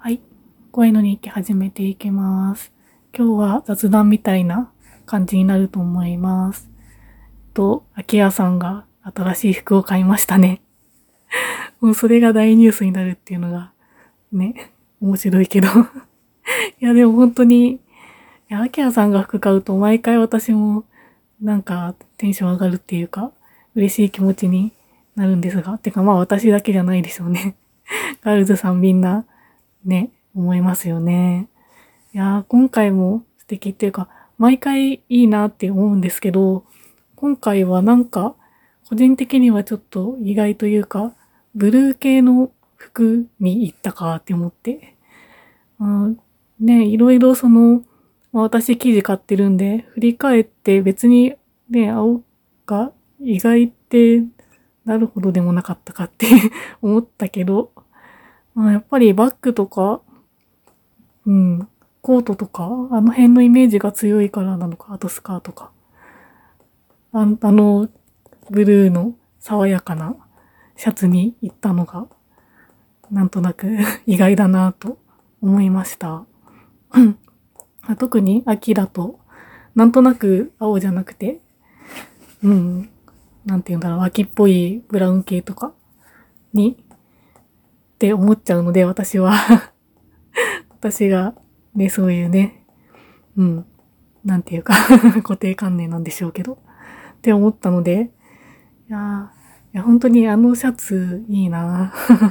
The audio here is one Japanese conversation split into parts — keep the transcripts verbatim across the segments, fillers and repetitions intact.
はい。声の日記始めていきます。今日は雑談みたいな感じになると思います。と、秋谷さんが新しい服を買いましたね。もうそれが大ニュースになるっていうのが、ね、面白いけど。いや、でも本当に、いや、秋谷さんが服買うと毎回私もなんかテンション上がるっていうか、嬉しい気持ちになるんですが。てかまあ私だけじゃないでしょうね。ガールズさんみんなね、思いますよね。いやー、今回も素敵っていうか、毎回いいなって思うんですけど、今回はなんか、個人的にはちょっと意外というか、ブルー系の服に行ったかって思って。あーね、いろいろその、まあ私生地買ってるんで、振り返って別にね、青が意外ってなるほどでもなかったかって思ったけど、まあ、やっぱりバッグとか、うん、コートとか、あの辺のイメージが強いからなのか、あとスカートか。ああの、ブルーの爽やかなシャツに行ったのが、なんとなく意外だなと思いました。特に秋だと、なんとなく青じゃなくて、うん、なんて言うんだろう、秋っぽいブラウン系とかに、って思っちゃうので、私は私がね、そういうね、うん、なんていうか固定観念なんでしょうけど、って思ったので、いやー、いや本当にあのシャツいいな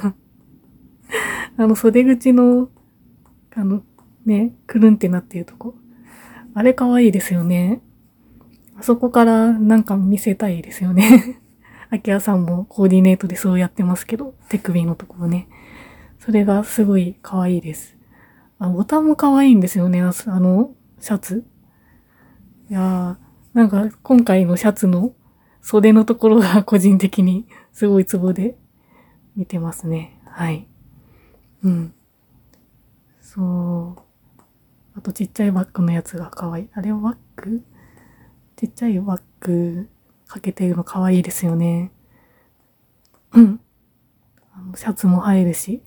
あの袖口の、あの、ね、くるんってなっているとこ。あれ可愛いですよね。あそこからなんか見せたいですよね。アキラさんもコーディネートでそうやってますけど、手首のところね。それがすごい可愛いです。あ、ボタンも可愛いんですよね、あの、シャツ。いやー、なんか今回のシャツの袖のところが個人的にすごいツボで見てますね。はい。うん。そう。あとちっちゃいバッグのやつが可愛い。あれはバッグちっちゃいバッグかけてるの可愛いですよね。うん。あのシャツも入るし。い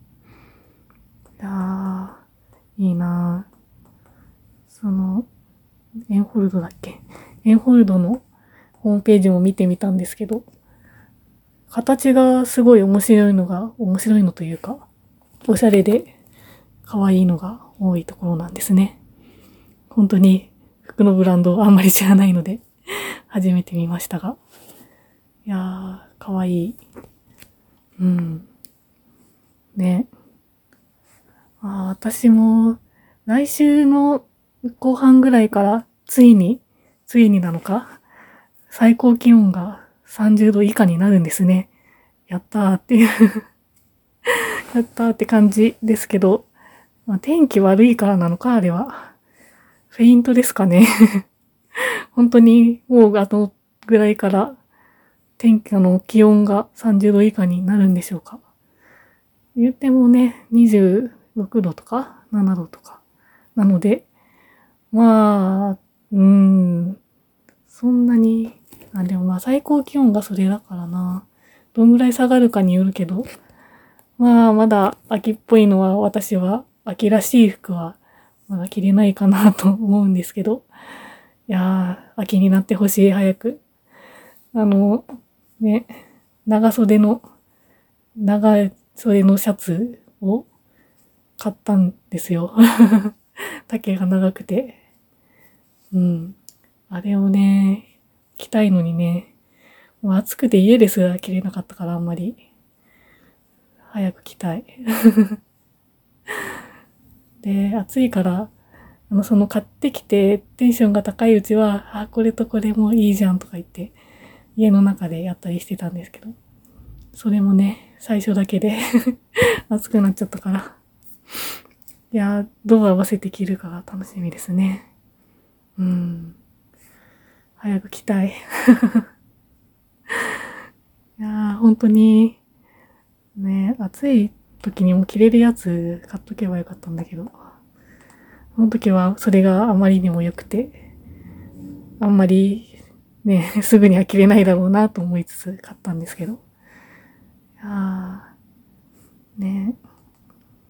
やー、いいなー。その、エンホルドだっけエンホルドのホームページも見てみたんですけど、形がすごい面白いのが、面白いのというか、おしゃれで可愛いのが多いところなんですね。本当に服のブランドをあんまり知らないので、初めて見ましたが。いやー、可愛い。うん。ね。あ、私も来週の後半ぐらいからついに、ついになのか最高気温がさんじゅうど以下になるんですね。やったーっていうやったーって感じですけど、まあ、天気悪いからなのか、あれは。フェイントですかね。本当にもうあのぐらいから天気、あの気温がさんじゅうど以下になるんでしょうか。言ってもね、にじゅうろくどとかななどとか。なので、まあ、うーん、そんなに、あ、でもまあ最高気温がそれだからな。どんぐらい下がるかによるけど、まあまだ秋っぽいのは私は秋らしい服はまだ着れないかなと思うんですけど、いやー、秋になってほしい、早く。あの、ね、長袖の、長袖のシャツを買ったんですよ。丈が長くて。うん。あれをね、着たいのにね、もう暑くて家ですら着れなかったからあんまり。早く着たい。で、暑いから、あの、その買ってきてテンションが高いうちは、あ、これとこれもいいじゃんとか言って、家の中でやったりしてたんですけど、それもね、最初だけで暑くなっちゃったから。いやー、どう合わせて着るかが楽しみですね。うん。早く着たい。いやー、本当に、ね、暑い時にも着れるやつ買っとけばよかったんだけど、その時はそれがあまりにも良くて、あんまりね、すぐには着れないだろうなと思いつつ買ったんですけど。いやー、ね、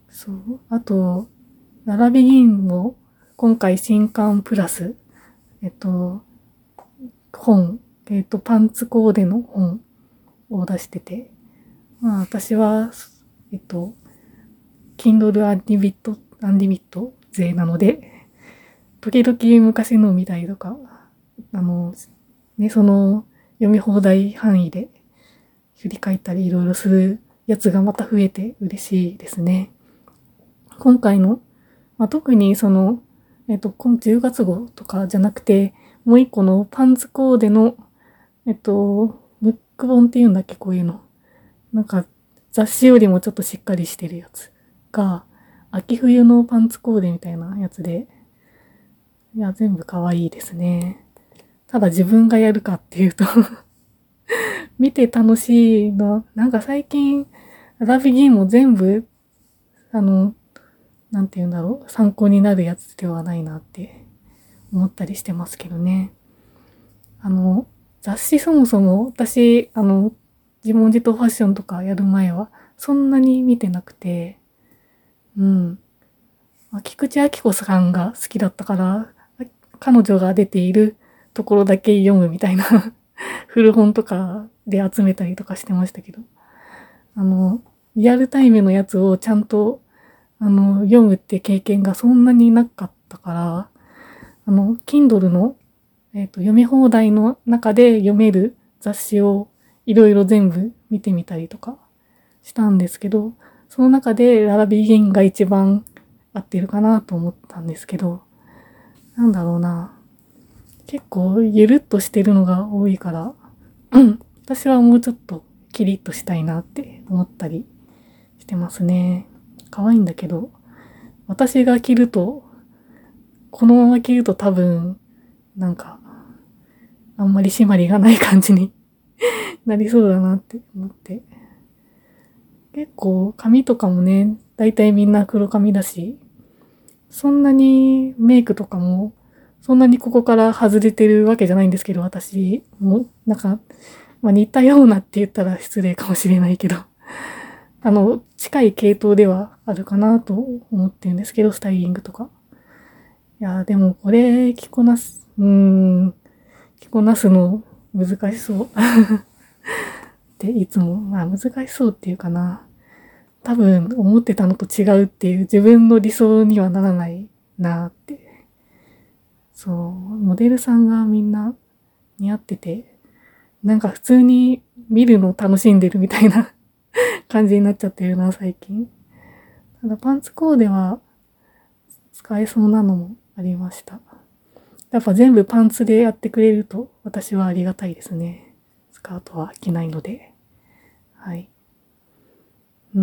そう。あと、ララビギンも今回新刊プラス、えっと、本、えっと、パンツコーデの本を出してて、まあ私は、えっと、Kindle Unlimited、Unlimited 勢なので、時々昔のを見たりとか、あの、ね、その読み放題範囲で振り返ったりいろいろするやつがまた増えて嬉しいですね。今回の、まあ、特にその、えっと、今じゅうがつ号とかじゃなくて、もう一個のパンツコーデの、えっと、ブック本っていうんだっけ、こういうの。なんか、雑誌よりもちょっとしっかりしてるやつが、秋冬のパンツコーデみたいなやつで、いや、全部可愛いですね。ただ自分がやるかっていうと見て楽しいの。なんか最近、ラビギンも全部、あの、なんて言うんだろう、参考になるやつではないなって思ったりしてますけどね。あの、雑誌そもそも私、あの、自問自答ファッションとかやる前は、そんなに見てなくて、うん。菊池亜希子さんが好きだったから、彼女が出ているところだけ読むみたいな古本とかで集めたりとかしてましたけど、あの、リアルタイムのやつをちゃんと、あの、読むって経験がそんなになかったから、あの、Kindle の、えっと、読み放題の中で読める雑誌をいろいろ全部見てみたりとかしたんですけど、その中でララビギンが一番合ってるかなと思ったんですけど、なんだろうな。結構ゆるっとしてるのが多いから、うん、私はもうちょっとキリッとしたいなって思ったりしてますね。可愛いんだけど、私が着ると、このまま着ると多分、なんか、あんまり締まりがない感じになりそうだなって思って。結構髪とかもね、だいたいみんな黒髪だし、そんなにメイクとかも、そんなにここから外れてるわけじゃないんですけど、私も、なんか、まあ、似たようなって言ったら失礼かもしれないけど、あの、近い系統ではあるかなと思ってるんですけど、スタイリングとか。いや、でもこれ着こなす、うーん、着こなすの難しそうっていつも、まあ難しそうっていうかな。多分思ってたのと違うっていう自分の理想にはならないなって。そう、モデルさんがみんな似合ってて、なんか普通に見るの楽しんでるみたいな感じになっちゃってるな、最近。ただパンツコーデは使えそうなのもありました。やっぱ全部パンツでやってくれると私はありがたいですね。スカートは着ないので。はい。うん。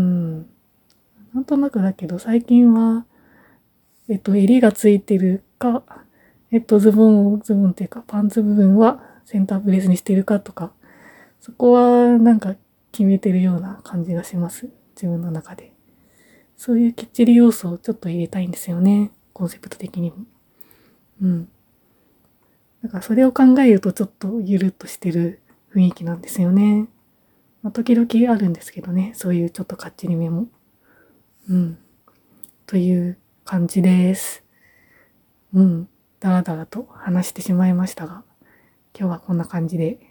なんとなくだけど最近は、えっと、襟がついてるか、えっと、ズボンを、ズボンっていうかパンツ部分はセンタープレスにしてるかとか、そこはなんか決めてるような感じがします。自分の中で。そういうきっちり要素をちょっと入れたいんですよね。コンセプト的にも。うん。だからそれを考えるとちょっとゆるっとしてる雰囲気なんですよね。まあ、時々あるんですけどね。そういうちょっとかっちりめも。うん。という感じです。うん。だらだらと話してしまいましたが、今日はこんな感じで